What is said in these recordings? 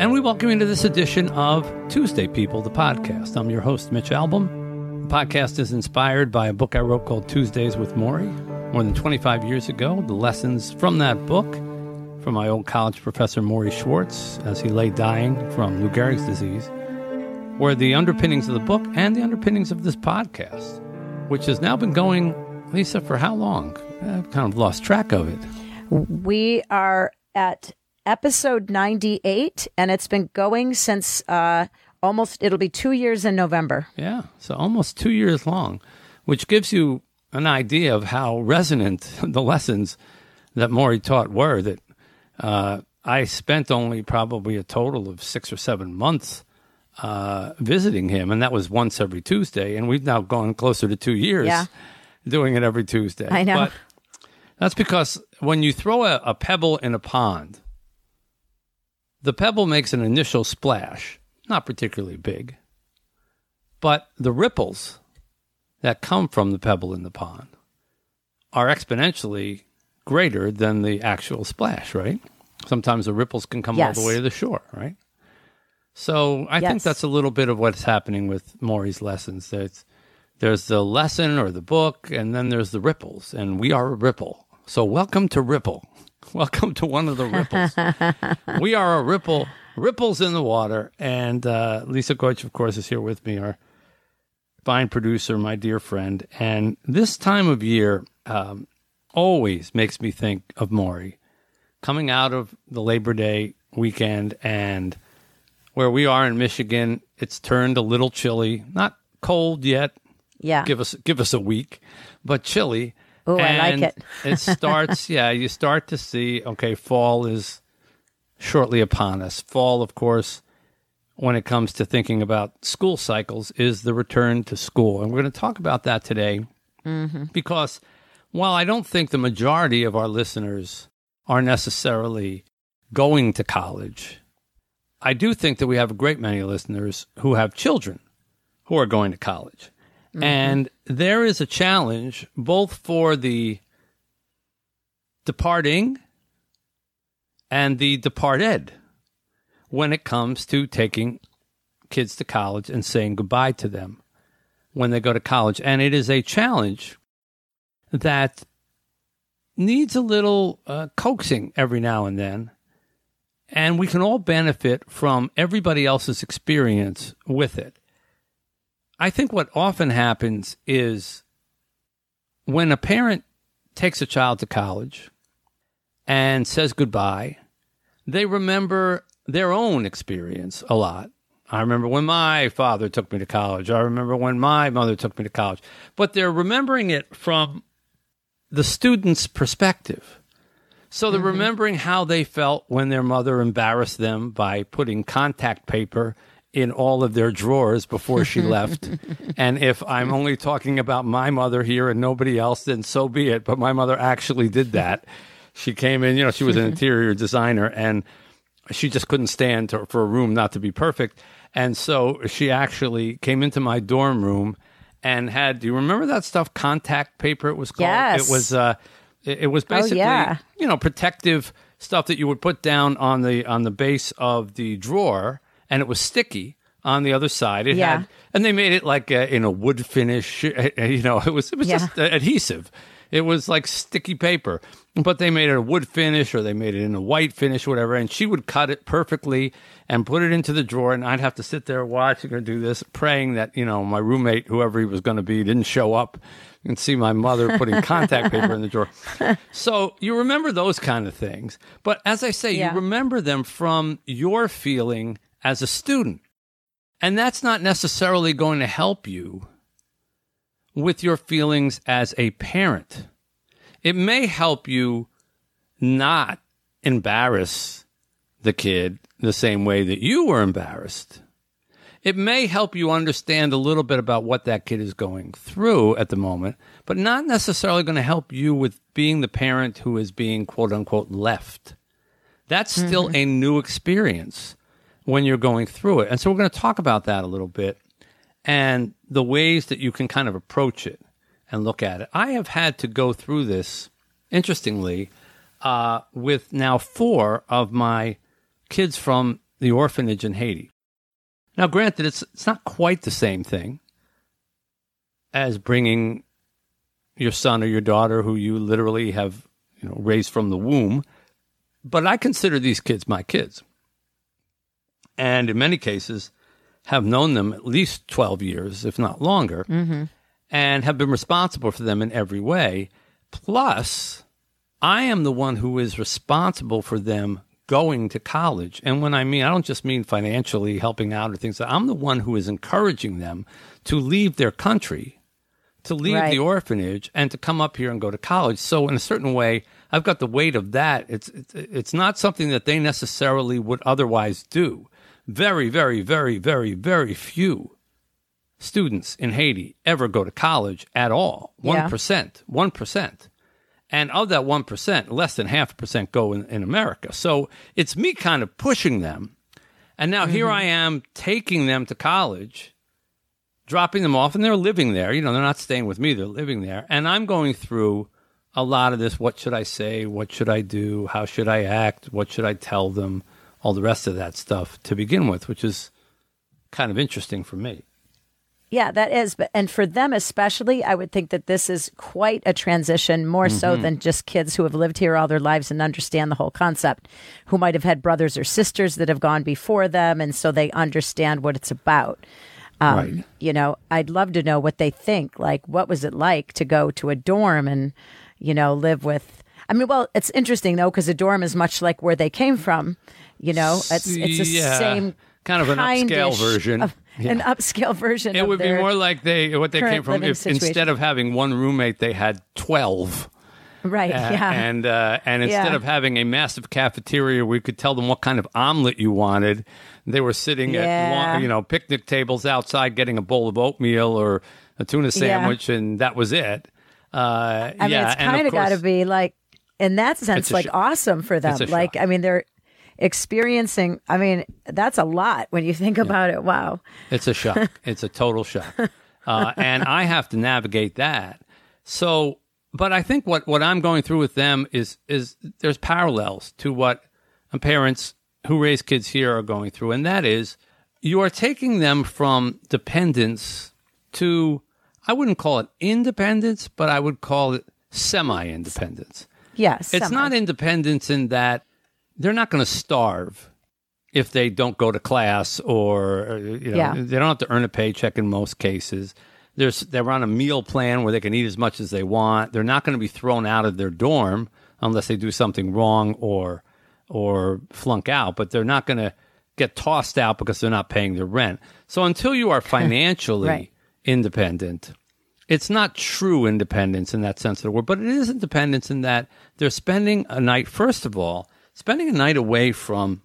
And we welcome you to this edition of Tuesday People, the podcast. I'm your host, Mitch Albom. The podcast is inspired by a book I wrote called Tuesdays with Maury more than 25 years ago. The lessons from that book from my old college professor, Maury Schwartz, as he lay dying from Lou Gehrig's disease, were the underpinnings of the book and the underpinnings of this podcast, which has now been going, Lisa, for how long? I've kind of lost track of it. We are at episode 98, and it's been going since it'll be 2 years in November. Yeah, so almost 2 years long, which gives you an idea of how resonant the lessons that Maury taught were, that I spent only probably a total of 6 or 7 months visiting him, and that was once every Tuesday, and we've now gone closer to 2 years doing it every Tuesday. I know. But that's because when you throw a pebble in a pond, the pebble makes an initial splash, not particularly big, but the ripples that come from the pebble in the pond are exponentially greater than the actual splash, right? Sometimes the ripples can come all the way to the shore, right? So I think that's a little bit of what's happening with Maury's lessons. There's the lesson or the book, and then there's the ripples, and we are a ripple. So welcome to Ripple. Welcome to one of the ripples. We are a ripple, ripples in the water. And Lisa Goetsch, of course, is here with me, our fine producer, my dear friend. And this time of year always makes me think of Maury. Coming out of the Labor Day weekend, and where we are in Michigan, it's turned a little chilly. Not cold yet. Yeah. Give us a week, but chilly. Oh, I like it. It starts, you start to see, okay, fall is shortly upon us. Fall, of course, when it comes to thinking about school cycles, is the return to school. And we're going to talk about that today because while I don't think the majority of our listeners are necessarily going to college, I do think that we have a great many listeners who have children who are going to college. And there is a challenge both for the departing and the departed when it comes to taking kids to college and saying goodbye to them when they go to college. And it is a challenge that needs a little coaxing every now and then. And we can all benefit from everybody else's experience with it. I think what often happens is when a parent takes a child to college and says goodbye, they remember their own experience a lot. I remember when my father took me to college. I remember when my mother took me to college. But they're remembering it from the student's perspective. So they're remembering how they felt when their mother embarrassed them by putting contact paper in all of their drawers before she left. And if I'm only talking about my mother here and nobody else, then so be it. But my mother actually did that. She came in, she was an interior designer, and she just couldn't stand for a room not to be perfect. And so she actually came into my dorm room and had, do you remember that stuff? Contact paper, it was called? Yes. It was basically, protective stuff that you would put down on the base of the drawer, and it was sticky on the other side. It had, and they made it like in a wood finish. It was just adhesive. It was like sticky paper, but they made it a wood finish, or they made it in a white finish, whatever. And she would cut it perfectly and put it into the drawer, and I'd have to sit there watching her do this, praying that my roommate, whoever he was going to be, didn't show up and see my mother putting contact paper in the drawer. So you remember those kind of things, but as I say, you remember them from your feeling as a student. And that's not necessarily going to help you with your feelings as a parent. It may help you not embarrass the kid the same way that you were embarrassed. It may help you understand a little bit about what that kid is going through at the moment, but not necessarily going to help you with being the parent who is being, quote unquote, left. That's still a new experience when you're going through it. And so we're going to talk about that a little bit and the ways that you can kind of approach it and look at it. I have had to go through this, interestingly, with now 4 of my kids from the orphanage in Haiti. Now, granted, it's not quite the same thing as bringing your son or your daughter who you literally have raised from the womb, but I consider these kids my kids. And in many cases, have known them at least 12 years, if not longer, and have been responsible for them in every way. Plus, I am the one who is responsible for them going to college. And when I don't just mean financially helping out or things like that. I'm the one who is encouraging them to leave their country, to leave the orphanage, and to come up here and go to college. So in a certain way, I've got the weight of that. It's not something that they necessarily would otherwise do. Very, very, very, very, very few students in Haiti ever go to college at all. 1%. 1%. And of that 1%, less than 0.5% go in America. So it's me kind of pushing them. And now here I am taking them to college, dropping them off, and they're living there. They're not staying with me. They're living there. And I'm going through a lot of this. What should I say? What should I do? How should I act? What should I tell them? All the rest of that stuff to begin with, which is kind of interesting for me. Yeah, that is. And for them especially, I would think that this is quite a transition, more so than just kids who have lived here all their lives and understand the whole concept, who might have had brothers or sisters that have gone before them, and so they understand what it's about. Right. I'd love to know what they think. Like, what was it like to go to a dorm and, live with... it's interesting, though, because a dorm is much like where they came from. It's the same kind of an upscale version. An upscale version. It would be more like what they came from if instead of having one roommate, they had 12. Right. And instead of having a massive cafeteria where you could tell them what kind of omelet you wanted, they were sitting at picnic tables outside getting a bowl of oatmeal or a tuna sandwich, and that was it. It's kind of got to be like, in that sense, like awesome for them. Like, they're experiencing, that's a lot when you think about it. Wow. It's a shock. It's a total shock. And I have to navigate that. So, but I think what I'm going through with them is there's parallels to what parents who raise kids here are going through. And that is, you are taking them from dependence to, I wouldn't call it independence, but I would call it semi-independence. Yes. It's not independence in that they're not going to starve if they don't go to class or, they don't have to earn a paycheck in most cases. They're on a meal plan where they can eat as much as they want. They're not going to be thrown out of their dorm unless they do something wrong or flunk out, but they're not going to get tossed out because they're not paying their rent. So until you are financially independent, it's not true independence in that sense of the word, but it is independence in that they're spending a night, first of all, away from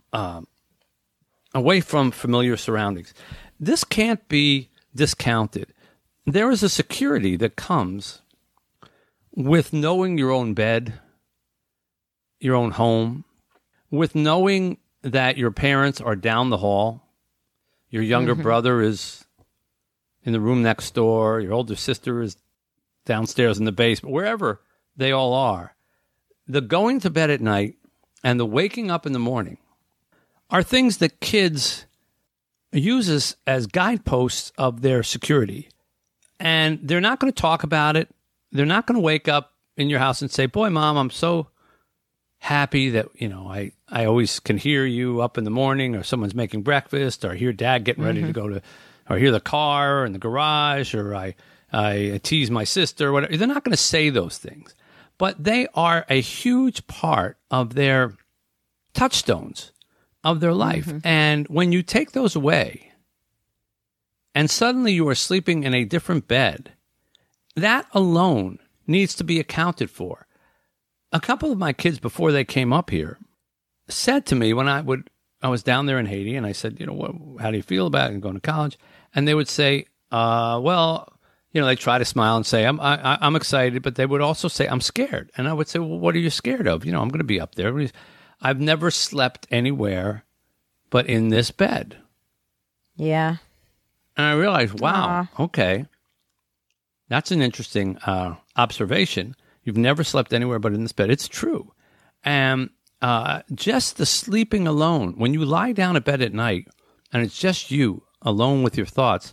familiar surroundings. This can't be discounted. There is a security that comes with knowing your own bed, your own home, with knowing that your parents are down the hall, your younger brother is in the room next door, your older sister is downstairs in the basement, wherever they all are. The going to bed at night and the waking up in the morning are things that kids use as guideposts of their security. And they're not going to talk about it. They're not going to wake up in your house and say, boy, Mom, I'm so happy that, I always can hear you up in the morning, or someone's making breakfast, or hear Dad getting ready to go to, or hear the car in the garage, or I tease my sister, whatever. They're not going to say those things. But they are a huge part of their touchstones of their life. And when you take those away, and suddenly you are sleeping in a different bed, that alone needs to be accounted for. A couple of my kids, before they came up here, said to me when I was down there in Haiti, and I said, how do you feel about it going to college? And they would say, they try to smile and say, I'm excited, but they would also say, I'm scared. And I would say, well, what are you scared of? I'm going to be up there. I've never slept anywhere but in this bed. Yeah. And I realized, wow, okay, that's an interesting observation. You've never slept anywhere but in this bed. It's true. And just the sleeping alone, when you lie down at bed at night and it's just you alone with your thoughts,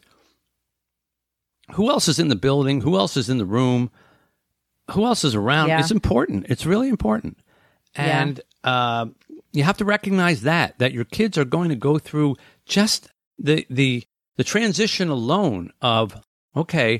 who else is in the building? Who else is in the room? Who else is around? It's important. It's really important. And you have to recognize that your kids are going to go through just the transition alone of, okay,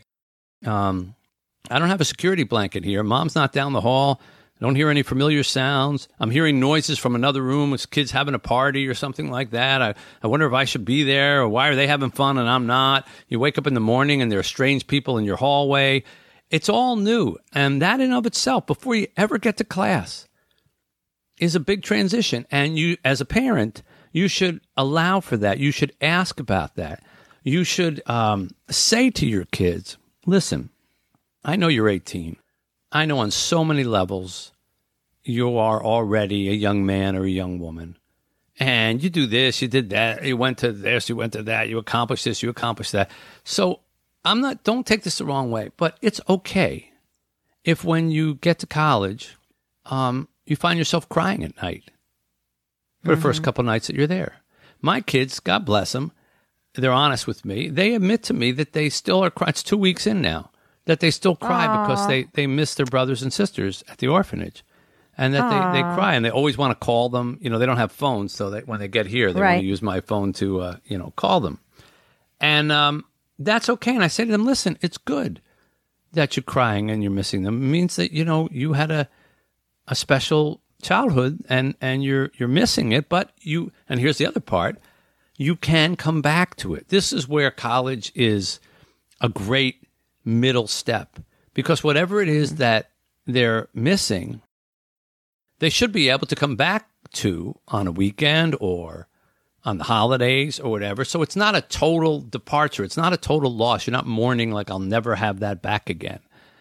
I don't have a security blanket here. Mom's not down the hall. I don't hear any familiar sounds. I'm hearing noises from another room with kids having a party or something like that. I wonder if I should be there, or why are they having fun and I'm not? You wake up in the morning and there are strange people in your hallway. It's all new. And that in of itself, before you ever get to class, is a big transition. And you, as a parent, you should allow for that. You should ask about that. You should say to your kids, listen, I know you're 18. I know on so many levels you are already a young man or a young woman. And you do this, you did that, you went to this, you went to that, you accomplished this, you accomplished that. So don't take this the wrong way, but it's okay if when you get to college, you find yourself crying at night for the first couple nights that you're there. My kids, God bless them, they're honest with me. They admit to me that they still are crying. It's 2 weeks in now that they still cry because they miss their brothers and sisters at the orphanage, and that they cry, and they always want to call them. You know, they don't have phones, so when they get here, they want to use my phone to call them, and that's okay. And I say to them, listen, it's good that you're crying and you're missing them. It means that you had a special childhood, and you're missing it. But and here's the other part. You can come back to it. This is where college is a great middle step, because whatever it is that they're missing, they should be able to come back to on a weekend or on the holidays or whatever. So it's not a total departure. It's not a total loss. You're not mourning like I'll never have that back again.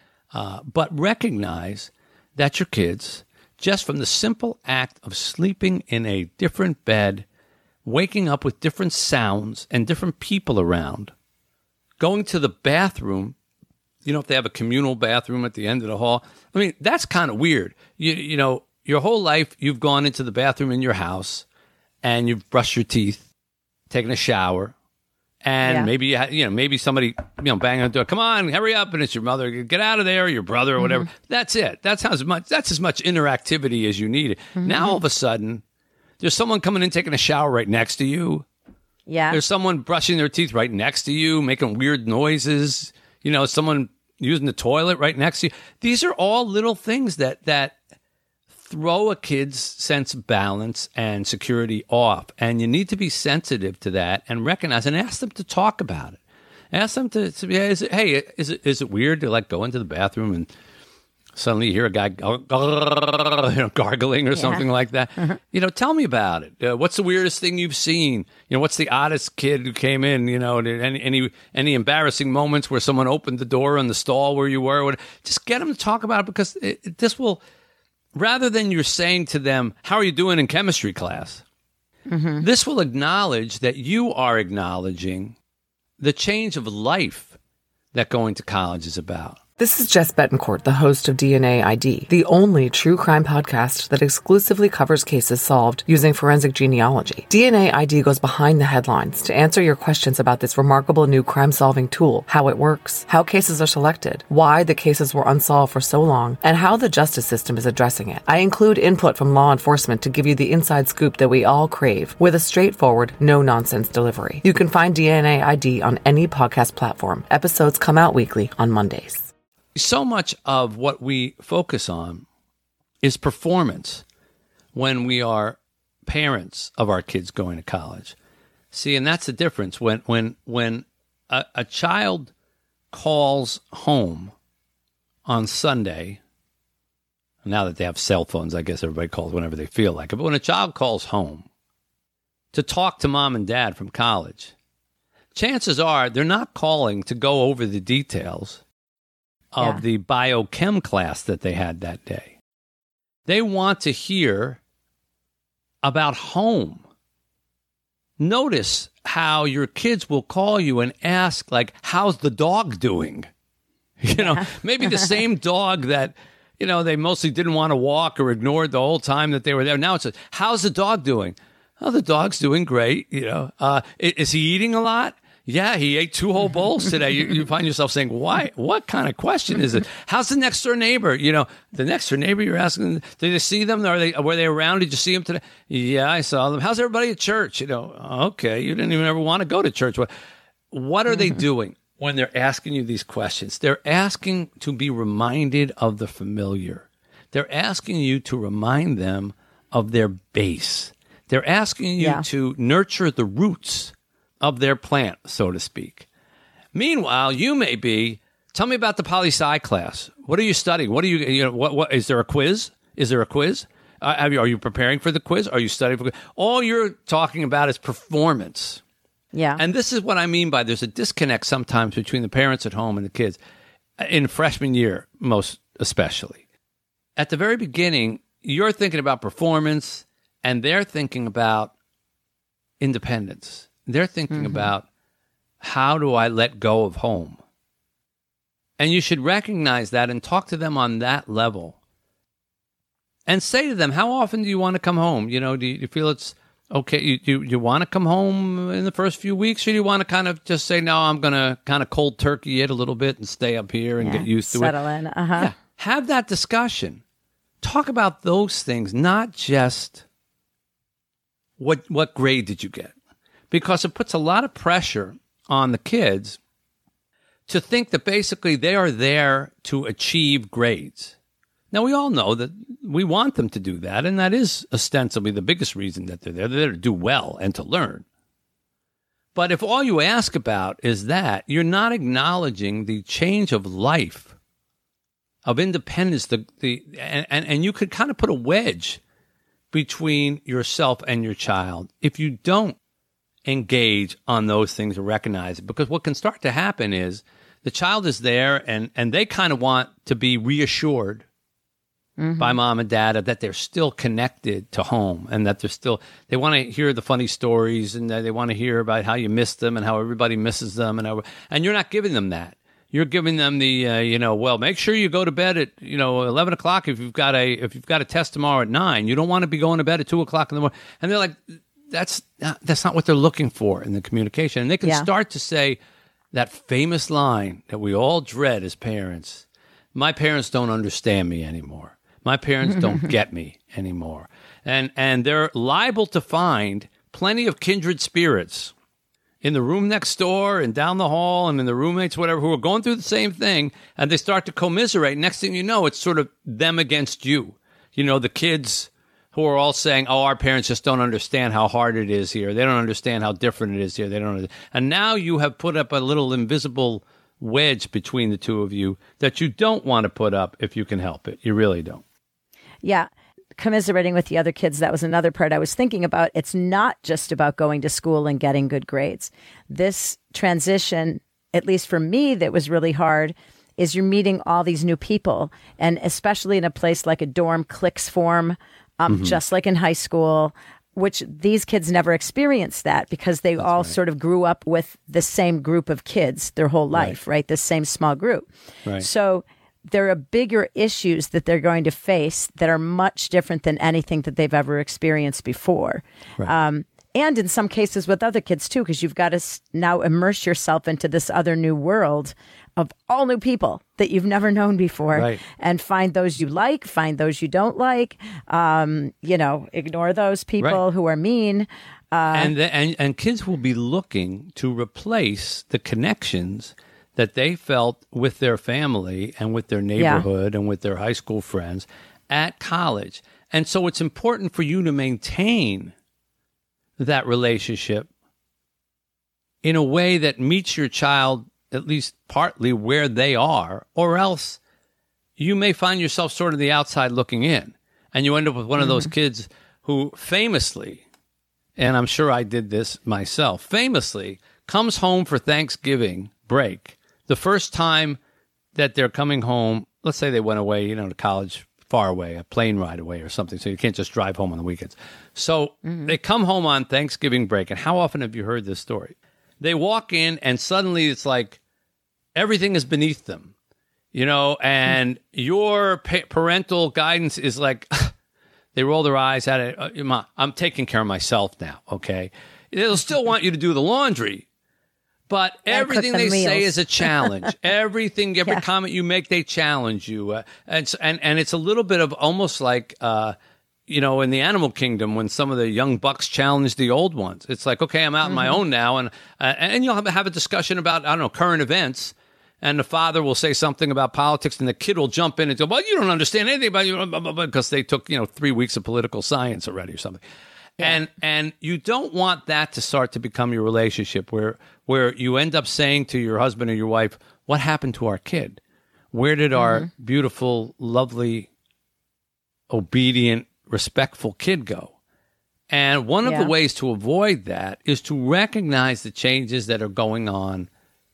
But recognize that your kids, just from the simple act of sleeping in a different bed, waking up with different sounds and different people around, going to the bathroom, if they have a communal bathroom at the end of the hall. I mean, that's kind of weird. You know, your whole life you've gone into the bathroom in your house and you've brushed your teeth, taken a shower, and maybe maybe somebody banging on the door, come on, hurry up, and it's your mother, get out of there, or your brother, or whatever. That's it. That's as much interactivity as you need. Now all of a sudden, there's someone coming in taking a shower right next to you. Yeah. There's someone brushing their teeth right next to you, making weird noises. Someone using the toilet right next to you. These are all little things that throw a kid's sense of balance and security off. And you need to be sensitive to that and recognize and ask them to talk about it. Ask them to is it weird to go into the bathroom and suddenly you hear a guy gargling or something like that? Tell me about it. What's the weirdest thing you've seen? What's the oddest kid who came in? Any embarrassing moments where someone opened the door in the stall where you were? Just get them to talk about it, because this will, rather than you're saying to them, how are you doing in chemistry class? This will acknowledge that you are acknowledging the change of life that going to college is about. This is Jess Betancourt, the host of DNA ID, the only true crime podcast that exclusively covers cases solved using forensic genealogy. DNA ID goes behind the headlines to answer your questions about this remarkable new crime-solving tool, how it works, how cases are selected, why the cases were unsolved for so long, and how the justice system is addressing it. I include input from law enforcement to give you the inside scoop that we all crave, with a straightforward, no-nonsense delivery. You can find DNA ID on any podcast platform. Episodes come out weekly on Mondays. So much of what we focus on is performance when we are parents of our kids going to college. See, and that's the difference. When a child calls home on Sunday, now that they have cell phones, I guess everybody calls whenever they feel like it, but when a child calls home to talk to mom and dad from college, chances are they're not calling to go over the details of the biochem class that they had that day. They want to hear about home. Notice how your kids will call you and ask, how's the dog doing? Maybe the same dog that, they mostly didn't want to walk or ignored the whole time that they were there. Now it's how's the dog doing? Oh, the dog's doing great. Is he eating a lot? Yeah, he ate 2 whole bowls today. You find yourself saying, why? What kind of question is it? How's the next door neighbor? The next door neighbor, you're asking, did you see them? Were they around? Did you see them today? Yeah, I saw them. How's everybody at church? Okay, you didn't even ever want to go to church. What are they doing when they're asking you these questions? They're asking to be reminded of the familiar. They're asking you to remind them of their base. They're asking you to nurture the roots of their plant, so to speak. Meanwhile, you may be, tell me about the poli-sci class. What are you studying? What are what is there a quiz? Is there a quiz? Are you preparing for the quiz? Are you studying for the quiz? All you're talking about is performance. Yeah. And this is what I mean by there's a disconnect sometimes between the parents at home and the kids in freshman year, most especially. At the very beginning, you're thinking about performance and they're thinking about independence. They're thinking about, how do I let go of home? And you should recognize that and talk to them on that level. And say to them, how often do you want to come home? Do you feel it's okay? You want to come home in the first few weeks? Or do you want to kind of just say, no, I'm going to kind of cold turkey it a little bit and stay up here and get used to settle in. Yeah. Have that discussion. Talk about those things, not just what grade did you get? Because it puts a lot of pressure on the kids to think that basically they are there to achieve grades. Now, we all know that we want them to do that, and that is ostensibly the biggest reason that they're there. They're there to do well and to learn. But if all you ask about is that, you're not acknowledging the change of life, of independence, and you could kind of put a wedge between yourself and your child if you don't engage on those things and recognize it. Because what can start to happen is the child is there and they kind of want to be reassured by mom and dad that they're still connected to home and that they want to hear the funny stories and they want to hear about how you miss them and how everybody misses them. And you're not giving them that. You're giving them the, well, make sure you go to bed at, 11 o'clock if you've got a test tomorrow at 9. You don't want to be going to bed at 2 o'clock in the morning. And they're like, that's not what they're looking for in the communication. And they can start to say that famous line that we all dread as parents. My parents don't understand me anymore. My parents don't get me anymore. And they're liable to find plenty of kindred spirits in the room next door and down the hall and in the roommates, whatever, who are going through the same thing. And they start to commiserate. Next thing you know, it's sort of them against you. The kids who are all saying, oh, our parents just don't understand how hard it is here. They don't understand how different it is here. They don't understand. And now you have put up a little invisible wedge between the two of you that you don't want to put up if you can help it. You really don't. Yeah. Commiserating with the other kids, that was another part I was thinking about. It's not just about going to school and getting good grades. This transition, at least for me, that was really hard, is you're meeting all these new people. And especially in a place like a dorm, cliques form, just like in high school, which these kids never experienced that because they all sort of grew up with the same group of kids their whole life, right? The same small group. Right. So there are bigger issues that they're going to face that are much different than anything that they've ever experienced before. Right. And in some cases with other kids too, because you've got to now immerse yourself into this other new world of all new people that you've never known before, and find those you like, find those you don't like, ignore those people who are mean. And kids will be looking to replace the connections that they felt with their family and with their neighborhood and with their high school friends at college. And so it's important for you to maintain that relationship in a way that meets your child at least partly where they are, or else you may find yourself sort of the outside looking in, and you end up with one of those kids who famously, and I'm sure I did this myself, famously comes home for Thanksgiving break. The first time that they're coming home, let's say they went away, to college far away, a plane ride away or something, so you can't just drive home on the weekends. So they come home on Thanksgiving break, and how often have you heard this story? They walk in, and suddenly it's like everything is beneath them. and your parental guidance is like, they roll their eyes at it. Mom, I'm taking care of myself now, okay? They'll still want you to do the laundry, but everything they say is a challenge. Every comment you make, they challenge you. And it's a little bit of almost like, in the animal kingdom, when some of the young bucks challenge the old ones, it's like, okay, I'm out on my own now. And you'll have a discussion about, I don't know, current events. And the father will say something about politics, and the kid will jump in and go, well, you don't understand anything about you, because they took, 3 weeks of political science already or something. Yeah. And you don't want that to start to become your relationship where you end up saying to your husband or your wife, what happened to our kid? Where did our beautiful, lovely, obedient, respectful kid go? And one of the ways to avoid that is to recognize the changes that are going on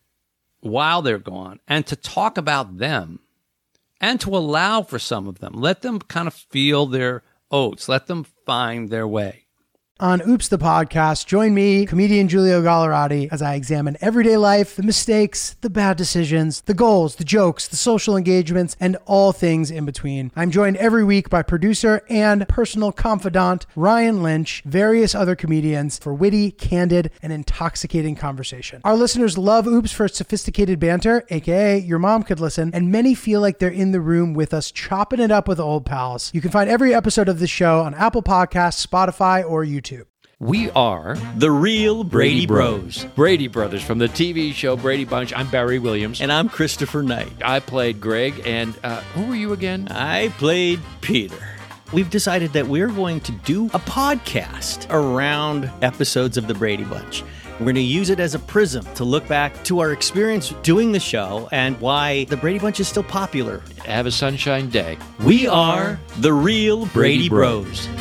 while they're gone, and to talk about them, and to allow for some of them. Let them kind of feel their oats. Let them find their way. On Oops, the podcast, join me, comedian Giulio Gallerati, as I examine everyday life, the mistakes, the bad decisions, the goals, the jokes, the social engagements, and all things in between. I'm joined every week by producer and personal confidant Ryan Lynch, various other comedians, for witty, candid, and intoxicating conversation. Our listeners love Oops for its sophisticated banter, aka your mom could listen, and many feel like they're in the room with us chopping it up with old pals. You can find every episode of this show on Apple Podcasts, Spotify, or YouTube. We are the real Brady Bros. Brady Brothers from the TV show Brady Bunch. I'm Barry Williams. And I'm Christopher Knight. I played Greg, and who were you again? I played Peter. We've decided that we're going to do a podcast around episodes of the Brady Bunch. We're going to use it as a prism to look back to our experience doing the show and why the Brady Bunch is still popular. Have a sunshine day. We are the real Brady Bros.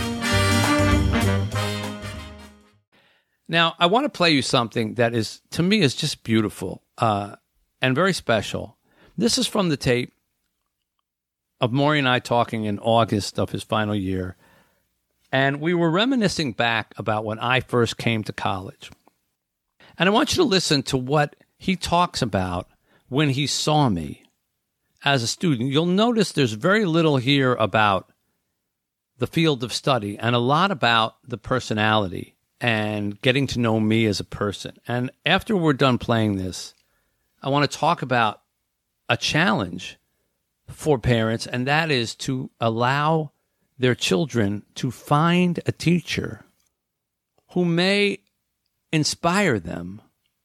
Now, I want to play you something that is, to me, is just beautiful and very special. This is from the tape of Maury and I talking in August of his final year. And we were reminiscing back about when I first came to college. And I want you to listen to what he talks about when he saw me as a student. You'll notice there's very little here about the field of study and a lot about the personality and getting to know me as a person. And after we're done playing this, I want to talk about a challenge for parents, and that is to allow their children to find a teacher who may inspire them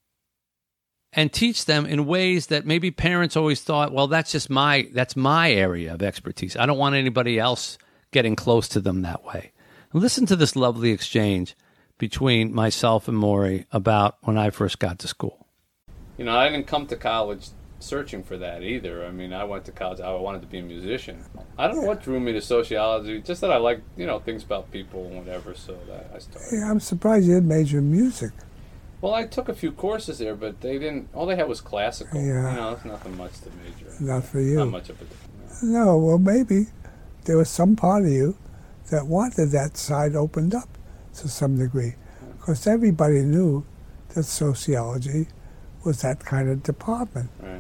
and teach them in ways that maybe parents always thought, well, that's my area of expertise. I don't want anybody else getting close to them that way. Listen to this lovely exchange between myself and Maury about when I first got to school. I didn't come to college searching for that either. I mean, I went to college, I wanted to be a musician. I don't know what drew me to sociology, just that I like, things about people and whatever, so that I started. Yeah, I'm surprised you didn't major in music. Well, I took a few courses there, but all they had was classical. Yeah. It's nothing much to major in. Not for you. Not much of it. No, well, maybe there was some part of you that wanted that side opened up to some degree, because everybody knew that sociology was that kind of department. Right.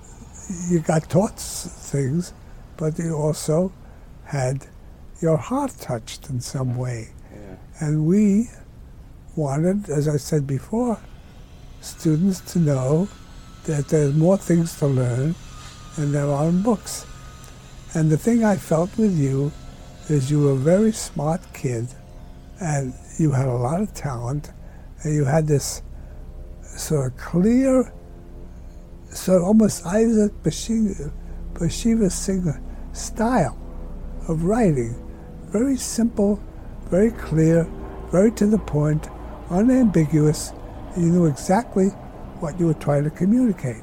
You got taught things, but you also had your heart touched in some way. Yeah. And we wanted, as I said before, students to know that there's more things to learn than there are in books. And the thing I felt with you is you were a very smart kid, and you had a lot of talent, and you had this sort of clear, sort of almost Isaac Bashevis Singer style of writing. Very simple, very clear, very to the point, unambiguous, and you knew exactly what you were trying to communicate.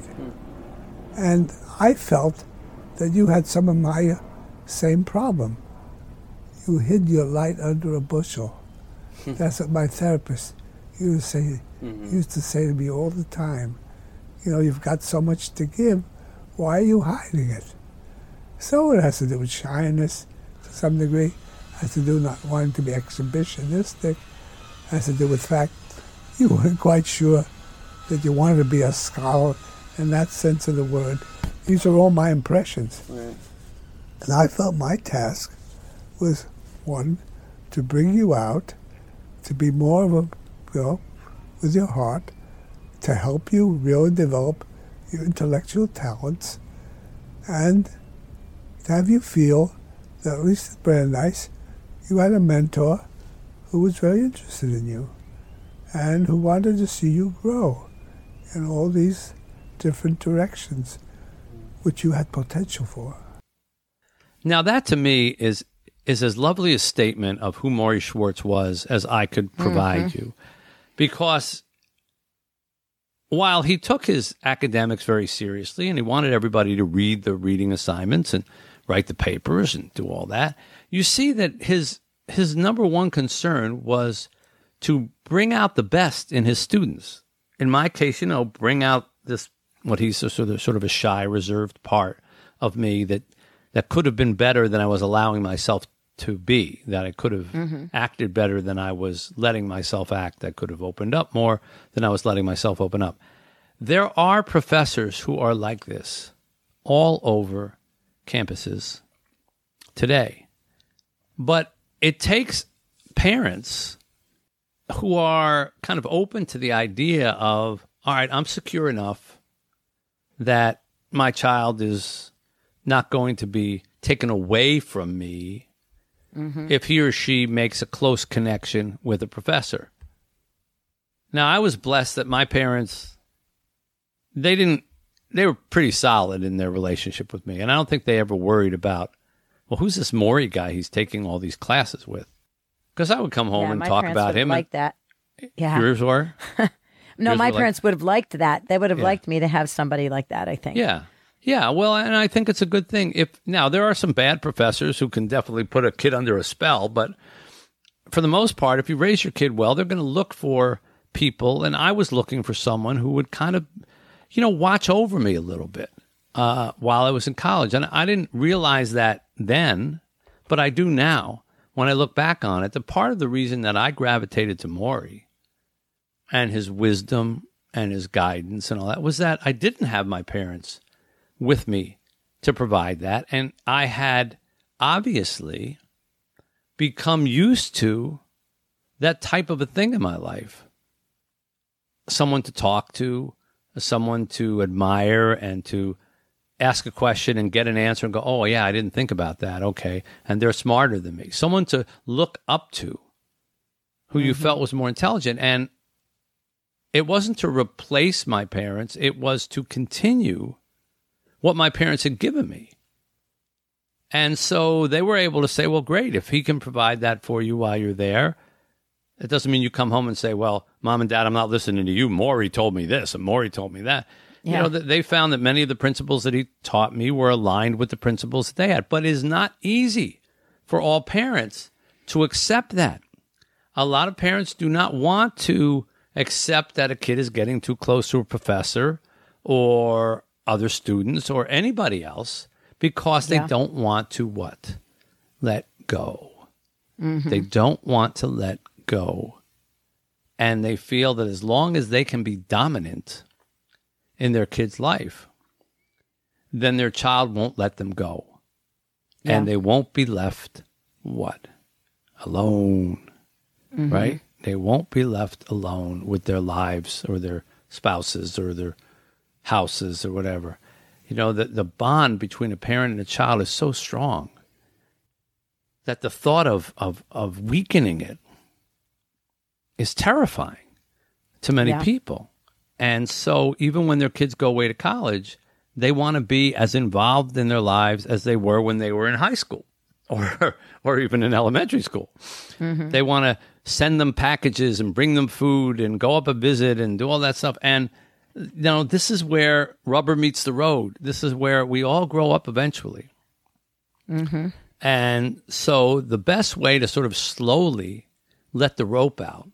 And I felt that you had some of my same problem. You hid your light under a bushel. That's what my therapist used to say to me all the time. You've got so much to give. Why are you hiding it? So it has to do with shyness to some degree. It has to do with not wanting to be exhibitionistic. It has to do with the fact you weren't quite sure that you wanted to be a scholar in that sense of the word, These are all my impressions. Right. And I felt my task was, one, to bring you out, to be more of a, with your heart, to help you really develop your intellectual talents, and to have you feel that, at least at Brandeis, you had a mentor who was very interested in you and who wanted to see you grow in all these different directions which you had potential for. Now that to me is as lovely a statement of who Morrie Schwartz was as I could provide you. Because while he took his academics very seriously and he wanted everybody to read the reading assignments and write the papers and do all that, you see that his number one concern was to bring out the best in his students. In my case, bring out this, what he's sort of a shy, reserved part of me that could have been better than I was allowing myself to be, that I could have acted better than I was letting myself act, that could have opened up more than I was letting myself open up. There are professors who are like this all over campuses today. But it takes parents who are kind of open to the idea of, all right, I'm secure enough that my child is not going to be taken away from me if he or she makes a close connection with a professor. Now, I was blessed that my parents, they were pretty solid in their relationship with me. And I don't think they ever worried about, well, who's this Morrie guy he's taking all these classes with? Because I would come home and talk about him. Like that. Yeah. Yours were? No, my parents would have liked that. They would have liked me to have somebody like that, I think. Yeah. Yeah, well, and I think it's a good thing. Now, there are some bad professors who can definitely put a kid under a spell, but for the most part, if you raise your kid well, they're going to look for people, and I was looking for someone who would kind of, watch over me a little bit while I was in college. And I didn't realize that then, but I do now when I look back on it. The part of the reason that I gravitated to Morrie and his wisdom and his guidance and all that was that I didn't have my parents with me to provide that. And I had obviously become used to that type of a thing in my life. Someone to talk to, someone to admire and to ask a question and get an answer and go, oh, yeah, I didn't think about that. Okay. And they're smarter than me. Someone to look up to who you felt was more intelligent. And it wasn't to replace my parents. It was to continue what my parents had given me. And so they were able to say, well, great, if he can provide that for you while you're there, it doesn't mean you come home and say, well, Mom and Dad, I'm not listening to you. Morrie told me this and Morrie told me that. Yeah. They found that many of the principles that he taught me were aligned with the principles that they had. But it is not easy for all parents to accept that. A lot of parents do not want to accept that a kid is getting too close to a professor or other students or anybody else because they don't want to what? Let go. They don't want to let go. And they feel that as long as they can be dominant in their kid's life, then their child won't let them go. Yeah. And they won't be left what? Alone. Right? They won't be left alone with their lives or their spouses or their houses or whatever. The bond between a parent and a child is so strong that the thought of weakening it is terrifying to many people. And so even when their kids go away to college, they want to be as involved in their lives as they were when they were in high school or even in elementary school. They want to send them packages and bring them food and go up a visit and do all that stuff. And this is where rubber meets the road. This is where we all grow up eventually. And so the best way to sort of slowly let the rope out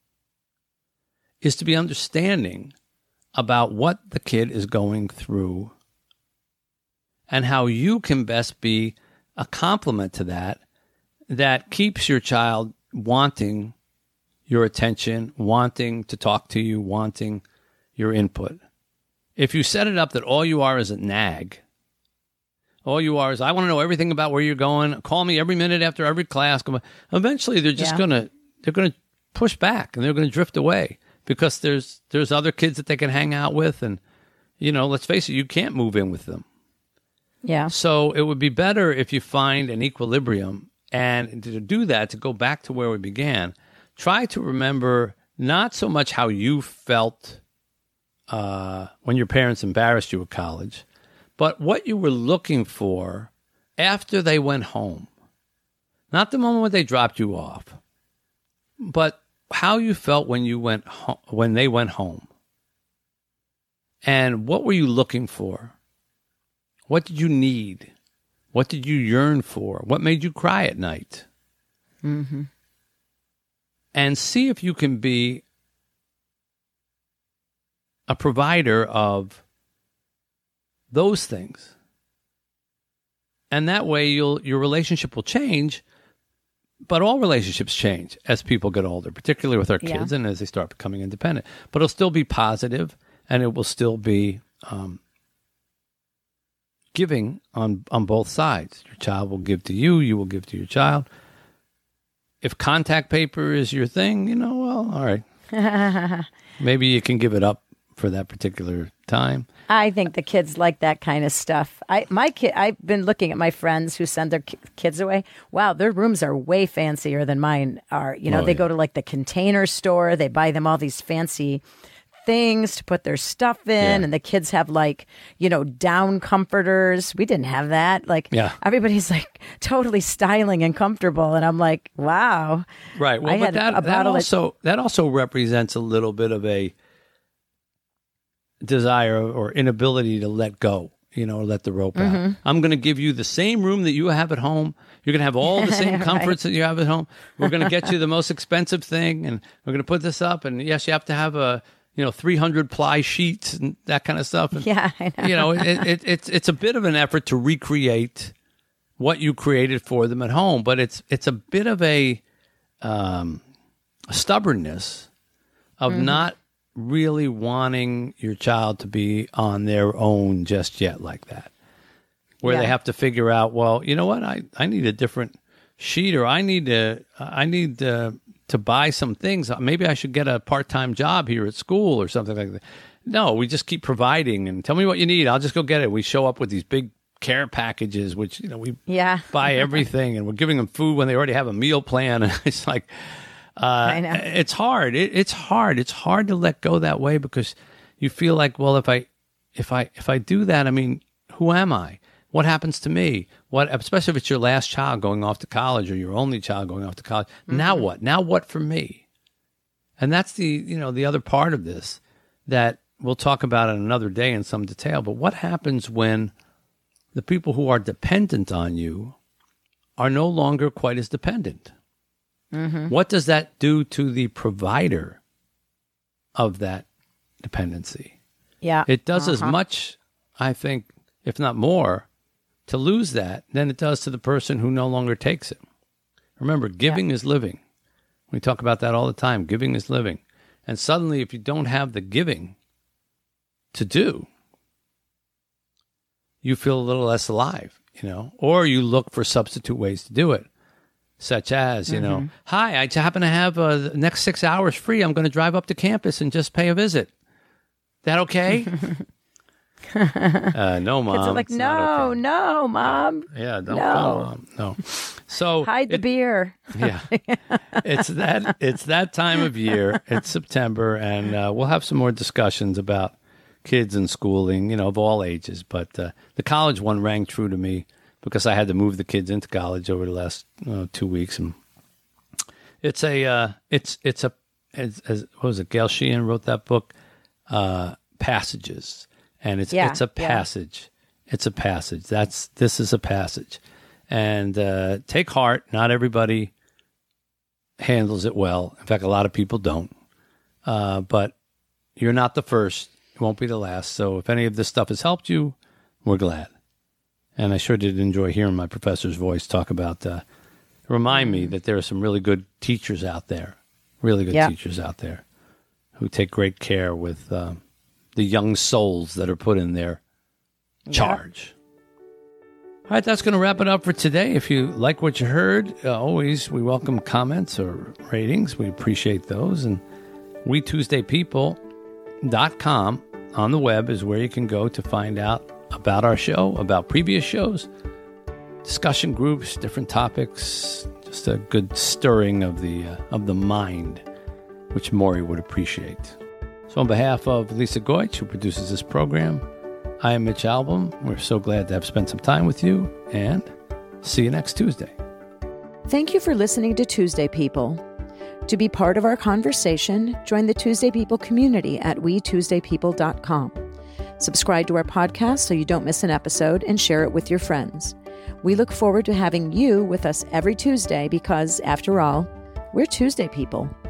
is to be understanding about what the kid is going through and how you can best be a complement to that keeps your child wanting your attention, wanting to talk to you, wanting your input. If you set it up that all you are is a nag, all you are is, I want to know everything about where you're going. Call me every minute after every class. Eventually, they're just gonna push back and they're gonna drift away because there's other kids that they can hang out with, and let's face it, you can't move in with them. Yeah. So it would be better if you find an equilibrium, and to do that, to go back to where we began, try to remember not so much how you felt when your parents embarrassed you at college, but what you were looking for after they went home. Not the moment when they dropped you off, but how you felt when they went home. And what were you looking for? What did you need? What did you yearn for? What made you cry at night? Mm-hmm. And see if you can be a provider of those things. And that way your relationship will change, but all relationships change as people get older, particularly with our kids and as they start becoming independent. But it'll still be positive, and it will still be giving on both sides. Your child will give to you, you will give to your child. If contact paper is your thing, well, all right. Maybe you can give it up for that particular time. I think the kids like that kind of stuff. I've been looking at my friends who send their kids away. Wow, their rooms are way fancier than mine are. They go to like the Container Store. They buy them all these fancy things to put their stuff in, and the kids have like down comforters. We didn't have that. Everybody's like totally styling and comfortable, and I'm like, wow. Right. Well, but that also represents a little bit of a desire or inability to let go, let the rope out. I'm going to give you the same room that you have at home. You're going to have all the same comforts that you have at home. We're going to get you the most expensive thing, and we're going to put this up. And yes, you have to have a 300 ply sheets and that kind of stuff. And, I know. It's a bit of an effort to recreate what you created for them at home, but it's a bit of a stubbornness of not really wanting your child to be on their own just yet like that, where they have to figure out, well, you know what, I need a different sheet, or I need to buy some things. Maybe I should get a part-time job here at school or something like that. No, we just keep providing and tell me what you need. I'll just go get it. We show up with these big care packages, which, we buy everything, and we're giving them food when they already have a meal plan. And it's like, I know. It's hard. It's hard. It's hard to let go that way, because you feel like, well, if I do that, I mean, who am I? What happens to me? Especially if it's your last child going off to college, or your only child going off to college. Now what? Now what for me? And that's the other part of this that we'll talk about in another day in some detail. But what happens when the people who are dependent on you are no longer quite as dependent? What does that do to the provider of that dependency? Yeah. It does as much, I think, if not more, to lose that than it does to the person who no longer takes it. Remember, giving is living. We talk about that all the time. Giving is living. And suddenly, if you don't have the giving to do, you feel a little less alive, or you look for substitute ways to do it. Such as, hi, I happen to have the next 6 hours free. I'm going to drive up to campus and just pay a visit. That okay? No, Mom. Kids are like, no, Mom. Yeah, don't call Mom. No. So hide the beer. Yeah, it's that time of year. It's September, and we'll have some more discussions about kids and schooling, of all ages. But the college one rang true to me, because I had to move the kids into college over the last 2 weeks, and it's what was it? Gail Sheehan wrote that book, Passages, and it's a passage. Yeah. It's a passage. This is a passage, and take heart. Not everybody handles it well. In fact, a lot of people don't. But you're not the first. It won't be the last. So if any of this stuff has helped you, we're glad. And I sure did enjoy hearing my professor's voice talk about, remind me that there are some really good teachers out there, teachers out there who take great care with the young souls that are put in their charge. All right, that's going to wrap it up for today. If you like what you heard, always we welcome comments or ratings. We appreciate those. And WeTuesdayPeople.com on the web is where you can go to find out about our show, about previous shows, discussion groups, different topics, just a good stirring of the mind, which Maury would appreciate. So on behalf of Lisa Goich, who produces this program, I am Mitch Albom. We're so glad to have spent some time with you, and see you next Tuesday. Thank you for listening to Tuesday People. To be part of our conversation, join the Tuesday People community at WeTuesdayPeople.com. Subscribe to our podcast so you don't miss an episode, and share it with your friends. We look forward to having you with us every Tuesday because, after all, we're Tuesday People.